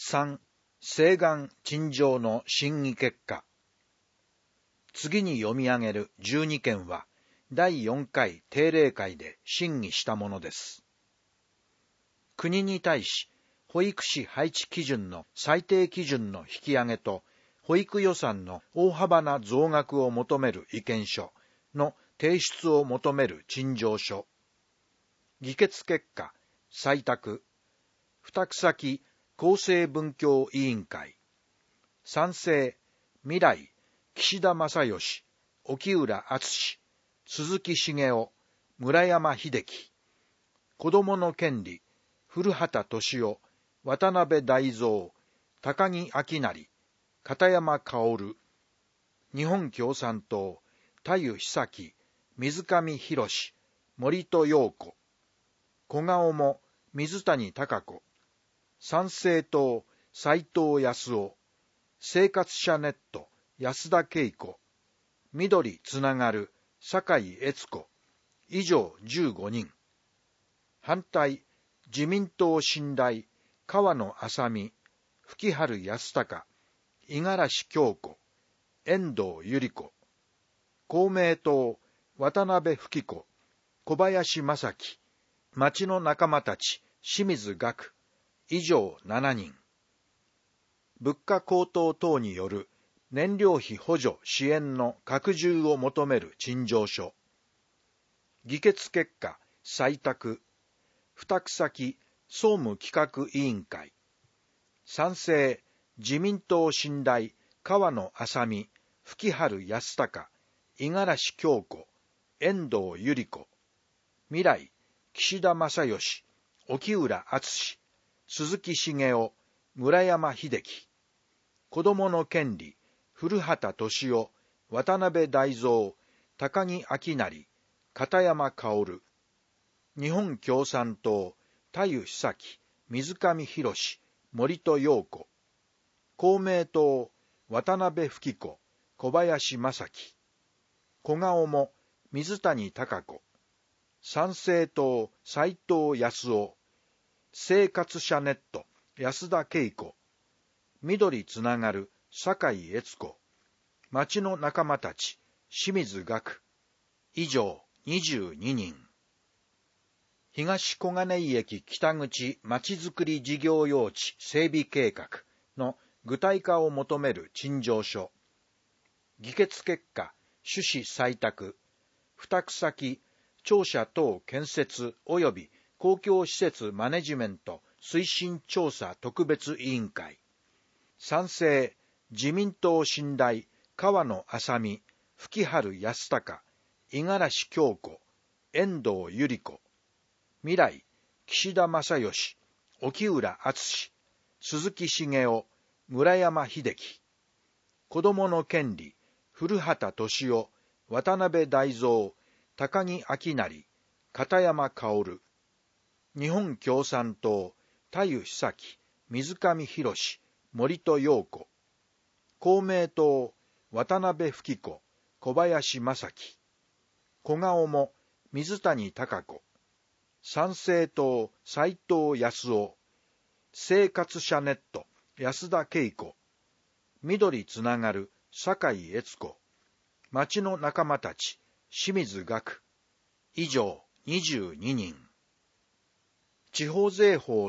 3、請願陳情の審議結果。次に読み上げる12件は、第4回定例会で審議したものです。国に対し、保育士配置基準の最低基準の引き上げと、保育予算の大幅な増額を求める意見書の提出を求める陳情書。議決結果、採択。付託先、厚生文教委員会。賛成、未来、岸田正義、沖浦敦、鈴木茂雄、村山秀樹。子どもの権利、古畑俊夫、渡辺大蔵、高木明成、片山薫。日本共産党、田湯久樹、水上博史、森戸陽子。小顔も、水谷貴子。参政党、斉藤康夫。生活者ネット、安田恵子。緑つながる、酒井悦子。以上15人。反対、自民党新大、河野麻美、吹春康隆、五十嵐京子、遠藤百合子。公明党、渡辺富貴子、小林正樹、町の仲間たち、清水岳。以上7人。物価高騰等による燃料費補助支援の拡充を求める陳情書。議決結果、採択。付託先、総務企画委員会。賛成、自民党新大、河野麻美、吹春康隆、五十嵐京子、遠藤百合子。未来、岸田正義、沖浦敦、鈴木茂雄、村山秀樹。子どもの権利、古畑俊夫、渡辺大蔵、高木明成、片山薫。日本共産党、田湯久樹、水上博史、森戸陽子。公明党、渡辺富貴子、小林正樹。小顔も、水谷貴子。参政党、斉藤康夫。生活者ネット、安田恵子。緑つながる、酒井悦子。町の仲間たち、清水岳。以上22人。東小金井駅北口まちづくり事業用地整備計画の具体化を求める陳情書。議決結果、趣旨採択。付託先、庁舎等建設及び公共施設マネジメント推進調査特別委員会。賛成、自民党新大、河野麻美、吹春康隆、五十嵐京子、遠藤百合子。未来、岸田正義、沖浦敦、鈴木茂雄、村山秀樹。子どもの権利、古畑俊夫、渡辺大蔵、高木明成、片山薫。日本共産党、田湯久樹、水上博史、森戸陽子。公明党、渡辺富貴子、小林正樹。小顔も、水谷貴子。参政党、斉藤康夫。生活者ネット、安田恵子。緑つながる、酒井悦子。町の仲間たち、清水岳。以上22人。地方税法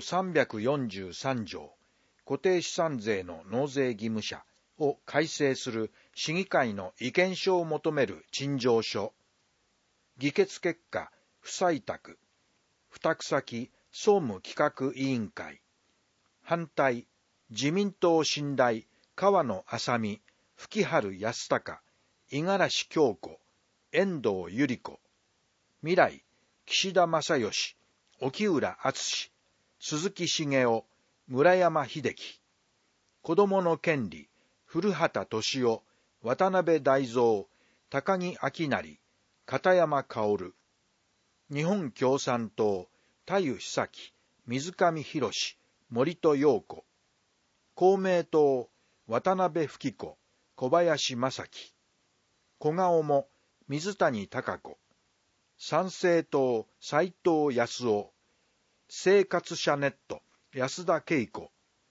343条、固定資産税の納税義務者を改正する市議会の意見書を求める陳情書。議決結果、不採択。付託先、総務企画委員会。反対、自民党新大、河野麻美、吹春康隆、五十嵐京子、遠藤百合子。未来、岸田正義、沖浦敦、鈴木茂雄、村山秀樹。子どもの権利、古畑俊夫、渡辺大蔵、高木明成、片山薫。日本共産党、田湯久樹、水上博史、森戸陽子。公明党、渡辺富貴子、小林正樹。小顔も、水谷貴子。参政党、斉藤康夫。生活者ネット、安田恵子。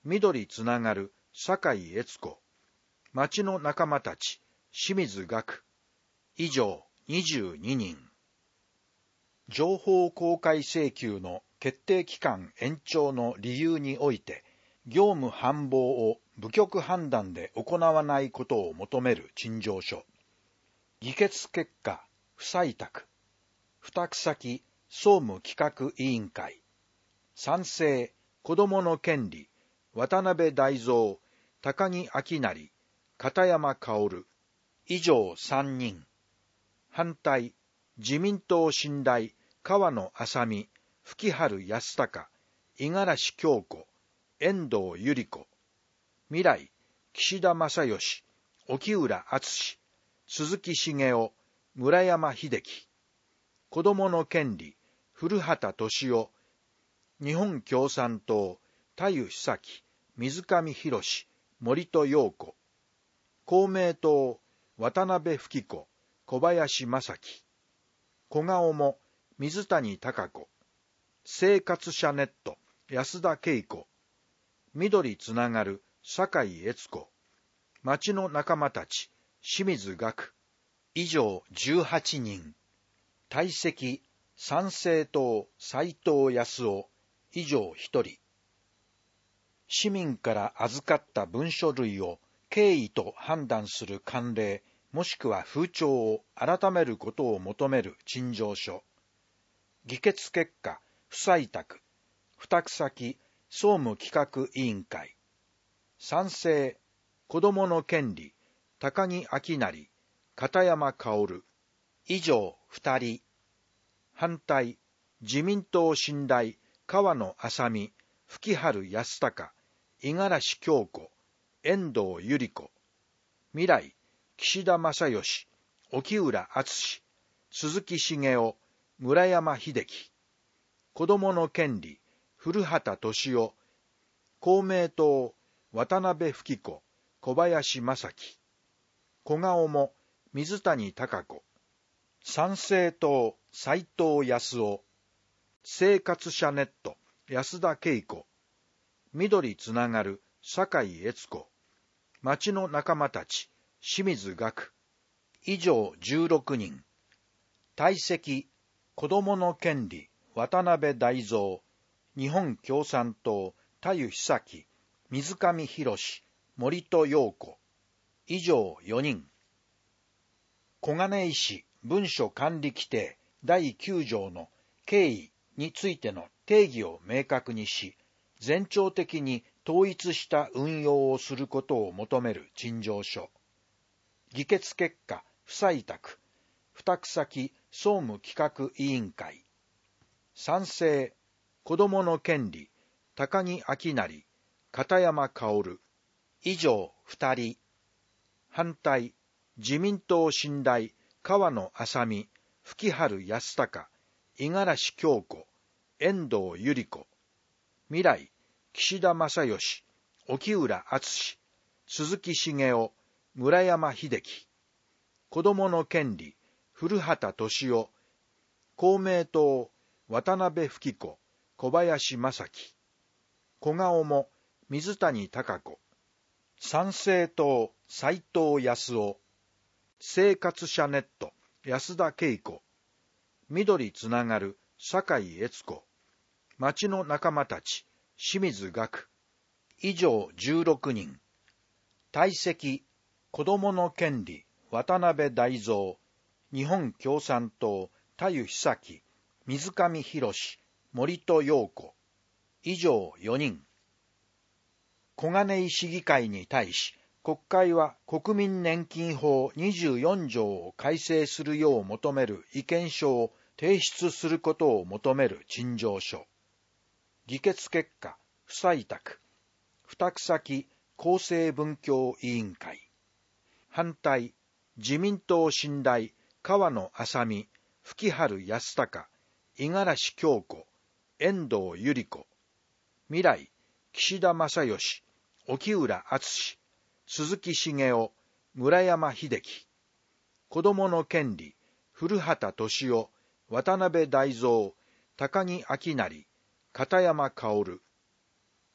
緑つながる酒井悦子、町の仲間たち清水岳、以上22人。情報公開請求の決定期間延長の理由において、業務繁忙を部局判断で行わないことを求める陳情書。議決結果不採択。付託先総務企画委員会。賛成子どもの権利渡辺大蔵、高木明成、片山薫。以上3人。反対自民党新代川野麻美、吹春康隆、五十嵐京子、遠藤百合子。未来岸田正義、沖浦敦、鈴木茂雄、村山秀樹。子どもの権利古畑俊夫、日本共産党田湯久樹、水上博史、森戸陽子。公明党渡辺富貴子、小林正樹。小顔も水谷貴子。生活者ネット安田恵子。緑つながる酒井悦子。町の仲間たち清水岳。以上18人。退席参政党斉藤康夫。以上1人。市民から預かった文書類を経緯と判断する慣例もしくは風潮を改めることを求める陳情書。議決結果不採択。付託先総務企画委員会。賛成子どもの権利高木明成、片山薫。以上2人。反対自民党新代川野麻美、吹春康隆、五十嵐京子、遠藤百合子。未来岸田正義、沖浦敦、鈴木茂雄、村山秀樹。子どもの権利古畑俊夫、公明党渡辺富貴子、小林正樹。小顔も水谷貴子。参政党斉藤康夫。生活者ネット安田恵子。緑つながる酒井悦子。町の仲間たち清水岳。以上16人。退席子どもの権利渡辺大蔵、日本共産党田湯久樹、水上博史、森戸陽子。以上4人。小金井市文書管理規定第9条の経緯についての定義を明確にし、全庁的に統一した運用をすることを求める陳情書。議決結果不採択。付託先総務企画委員会。賛成子どもの権利高木明成、片山薫。以上2人。反対自民党新代川野麻美、吹春康隆、五十嵐京子、遠藤百合子。未来岸田正義、沖浦敦、鈴木茂雄、村山秀樹。子どもの権利古畑俊夫、公明党渡辺富貴子、小林正樹。小顔も水谷貴子。参政党斉藤康夫。生活者ネット安田恵子。緑つながる酒井悦子。町の仲間たち清水岳。以上16人。退席子どもの権利渡辺大蔵、日本共産党田湯久樹、水上博史、森戸陽子。以上4人。小金井市議会に対し、国会は国民年金法24条を改正するよう求める意見書を提出することを求める陳情書。議決結果不採択。付託先厚生文教委員会。反対自民党新代川野麻美、吹春康隆、五十嵐京子、遠藤百合子。未来岸田正義、沖浦敦、鈴木茂雄、村山秀樹。子どもの権利古畑俊夫、渡辺大蔵、高木明成、片山薫。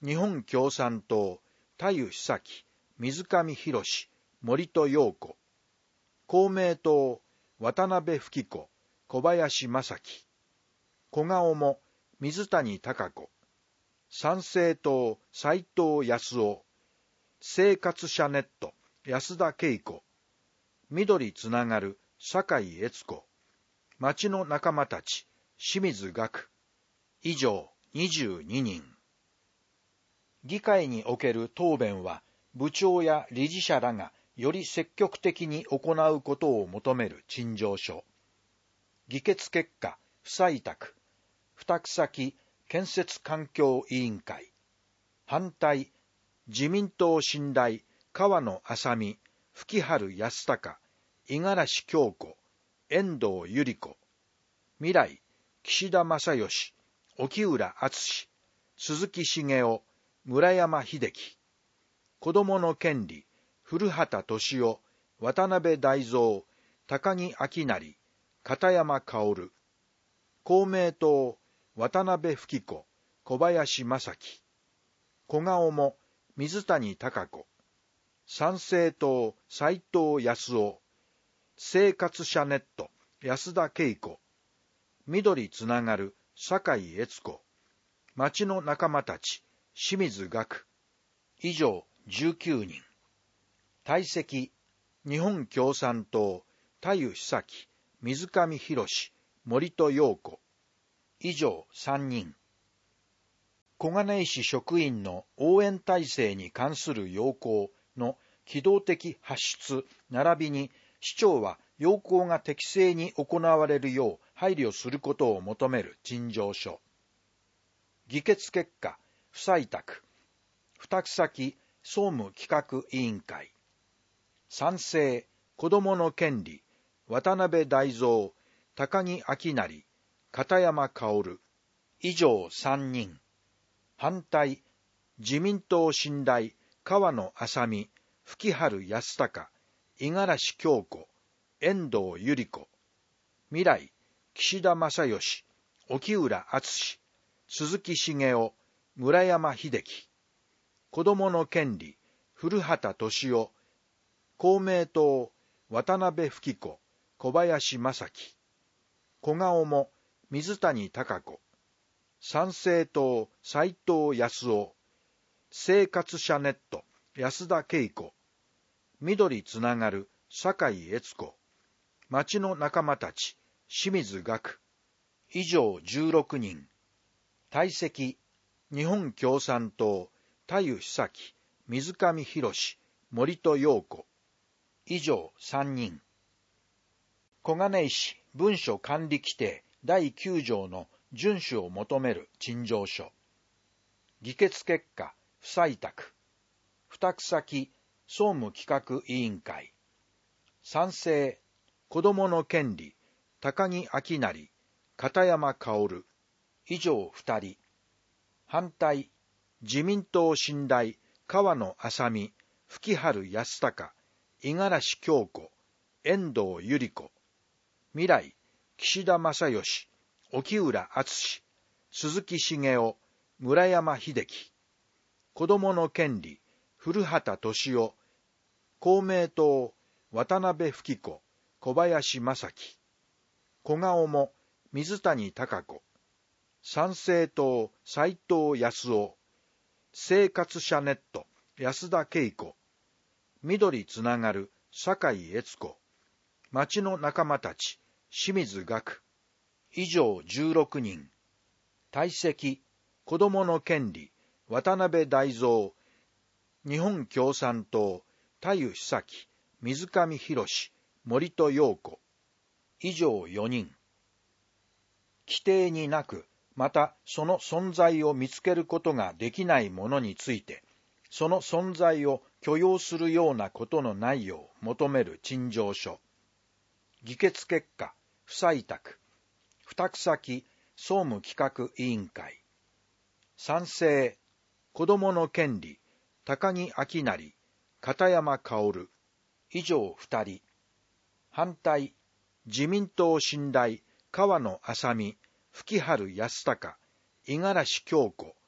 日本共産党、田湯久樹、水上博史、森戸陽子。公明党、渡辺富貴子、小林正樹。小顔も、水谷孝子。参政党、斉藤康夫。生活者ネット、安田恵子。緑つながる、酒井悦子。町の仲間たち、清水岳。以上、22人。議会における答弁は、部長や理事者らがより積極的に行うことを求める陳情書。議決結果、不採択。二草木建設環境委員会。反対、自民党新代、河野麻美、吹春康隆、五十嵐京子、遠藤百合子。未来、岸田正義、沖浦敦、鈴木茂雄、村山秀樹。子どもの権利、古畑俊夫、渡辺大蔵、高木明成、片山薫。公明党、渡辺富貴子、小林正樹。小顔も、水谷孝子。参政党、斉藤康夫。生活者ネット、安田恵子。緑つながる、酒井悦子。町の仲間たち、清水岳。以上、19人。退席、日本共産党、田湯久樹、水上博史、森戸陽子。以上3人。小金井市職員の応援体制に関する要項の機動的発出並びに市長は要項が適正に行われるよう配慮することを求める陳情書。議決結果、不採択。二草木総務企画委員会。賛成、子どもの権利、渡辺大蔵、高木明成、片山薫。以上3人。反対、自民党新代、河野麻美、吹春康隆、五十嵐京子、遠藤百合子。未来、岸田正義、沖浦敦、鈴木茂雄、村山秀樹。子どもの権利、古畑俊夫。公明党、渡辺富貴子、小林正樹。小顔も、水谷孝子。参政党、斉藤康夫。生活者ネット、安田恵子。緑つながる、酒井悦子。町の仲間たち、清水岳。以上16人。退席、日本共産党、田湯久樹、水上博史、森戸陽子。以上3人。小金井市文書管理規定第9条の遵守を求める陳情書。議決結果、不採択。二草木総務企画委員会。賛成、子どもの権利、高木明成、片山薫。以上2人。反対、自民党新代、河野麻美、吹春康隆、五十嵐京子、遠藤百合子。未来、岸田正義、沖浦敦、鈴木茂雄、村山秀樹。子どもの権利、古畑俊夫。公明党、渡辺富貴子、小林正樹。小顔も、水谷孝子。参政党、斉藤康夫。生活者ネット、安田恵子。緑つながる、酒井悦子。町の仲間たち、清水岳。以上16人。退席、子どもの権利、渡辺大蔵。日本共産党、田湯久樹、水上博史、森戸陽子。以上4人。規定になく、またその存在を見つけることができないものについて、その存在を許容するようなことのないよう求める陳情書。議決結果、不採択。二草木総務企画委員会。賛成、子どもの権利、高木明成、片山薫。以上2人。反対、自民党新代、河野麻美、吹春康隆、五十嵐京子、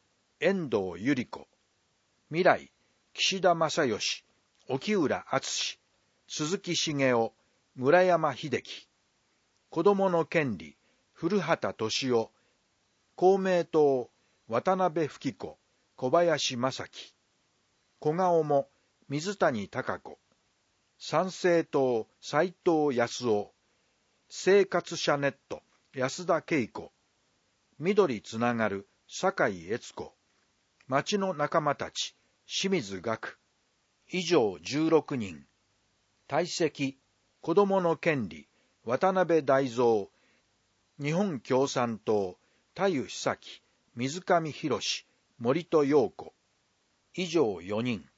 遠藤百合子、未来、岸田正義、沖浦敦、鈴木茂雄、村山秀樹、子どもの権利、古畑敏夫、公明党、渡辺富貴子、小林正樹、小顔も水谷貴子、参政党、斉藤康夫、生活者ネット、安田恵子、緑つながる、酒井悦子、町の仲間たち、清水岳、以上16人。退席、子どもの権利、渡辺大蔵、日本共産党、田湯久樹、水上博史、森戸陽子、以上4人。